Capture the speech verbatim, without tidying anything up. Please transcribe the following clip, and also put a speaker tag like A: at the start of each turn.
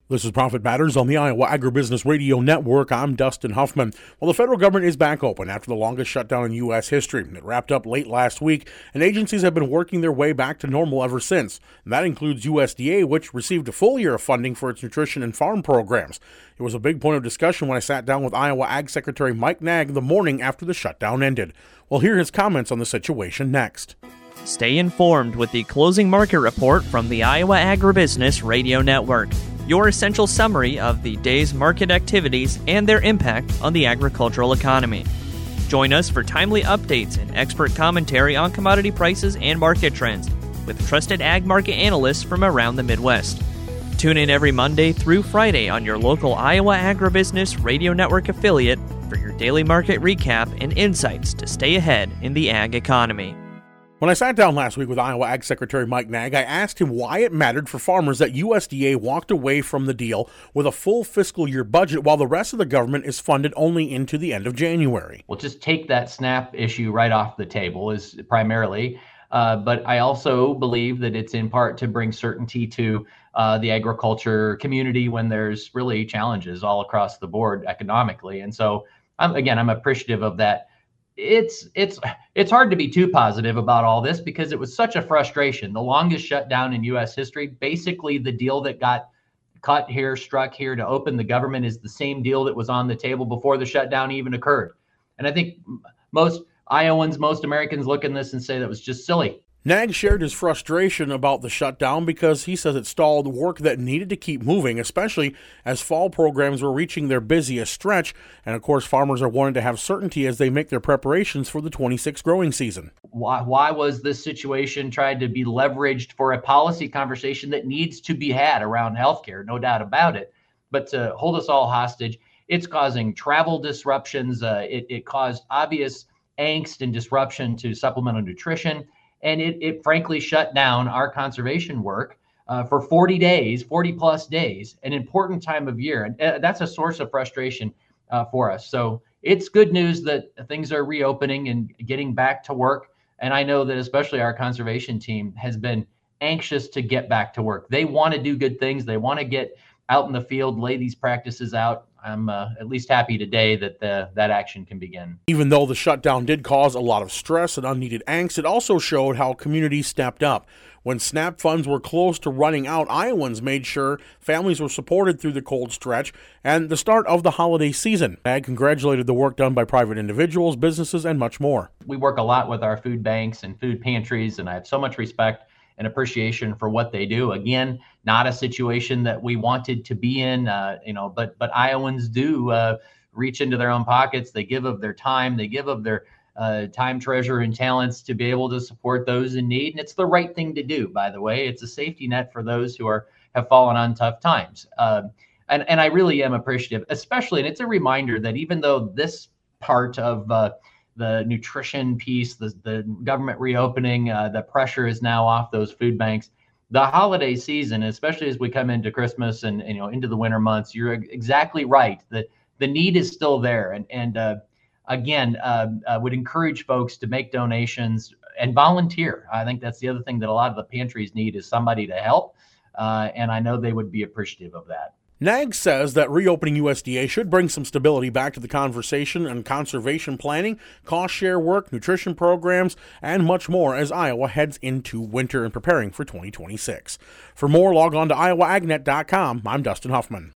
A: This is Profit Matters on the Iowa Agribusiness Radio Network. I'm Dustin Huffman. Well, the federal government is back open after the longest shutdown in U S history. It wrapped up late last week, and agencies have been working their way back to normal ever since. And that includes U S D A, which received a full year of funding for its nutrition and farm programs. It was a big point of discussion when I sat down with Iowa Ag Secretary Mike Naig the morning after the shutdown ended. We'll hear his comments on the situation next.
B: Stay informed with the closing market report from the Iowa Agribusiness Radio Network, your essential summary of the day's market activities and their impact on the agricultural economy. Join us for timely updates and expert commentary on commodity prices and market trends with trusted ag market analysts from around the Midwest. Tune in every Monday through Friday on your local Iowa Agribusiness Radio Network affiliate for your daily market recap and insights to stay ahead in the ag economy.
A: When I sat down last week with Iowa Ag Secretary Mike Naig, I asked him why it mattered for farmers that U S D A walked away from the deal with a full fiscal year budget while the rest of the government is funded only into the end of January.
C: Well, just take that SNAP issue right off the table is primarily, uh, but I also believe that it's in part to bring certainty to uh, the agriculture community when there's really challenges all across the board economically. And so, I'm, again, I'm appreciative of that. It's it's it's hard to be too positive about all this because it was such a frustration. The longest shutdown in U S history. Basically, the deal that got cut here, struck here to open the government is the same deal that was on the table before the shutdown even occurred. And I think most Iowans, most Americans look at this and say that was just silly.
A: Naig shared his frustration about the shutdown because he says it stalled work that needed to keep moving, especially as fall programs were reaching their busiest stretch. And of course, farmers are wanting to have certainty as they make their preparations for the twenty-six growing season.
C: Why, why was this situation tried to be leveraged for a policy conversation that needs to be had around healthcare? No doubt about it. But to hold us all hostage, it's causing travel disruptions. Uh, it, it caused obvious angst and disruption to supplemental nutrition. And it, it frankly shut down our conservation work uh, for forty days, forty plus days, an important time of year. And uh, that's a source of frustration uh, for us. So it's good news that things are reopening and getting back to work. And I know that especially our conservation team has been anxious to get back to work. They want to do good things. They want to get out in the field, lay these practices out. I'm uh, at least happy today that the, that action can begin.
A: Even though the shutdown did cause a lot of stress and unneeded angst, it also showed how communities stepped up. When SNAP funds were close to running out, Iowans made sure families were supported through the cold stretch and the start of the holiday season. Ag congratulated the work done by private individuals, businesses, and much more.
C: We work a lot with our food banks and food pantries, and I have so much respect and appreciation for what they do. Again, not a situation that we wanted to be in, uh, you know, but but Iowans do uh, reach into their own pockets. They give of their time. They give of their uh, time, treasure, and talents to be able to support those in need. And it's the right thing to do, by the way. It's a safety net for those who are have fallen on tough times. Uh, and, and I really am appreciative, especially, and it's a reminder that even though this part of uh, the nutrition piece, the, the government reopening, uh, the pressure is now off those food banks. The holiday season, especially as we come into Christmas and, and you know into the winter months, you're exactly right. The the need is still there, and and uh, again, uh, I would encourage folks to make donations and volunteer. I think that's the other thing that a lot of the pantries need is somebody to help, uh, and I know they would be appreciative of that.
A: Naig says that reopening U S D A should bring some stability back to the conversation on conservation planning, cost share work, nutrition programs, and much more as Iowa heads into winter and preparing for twenty twenty-six. For more, log on to iowa ag net dot com. I'm Dustin Huffman.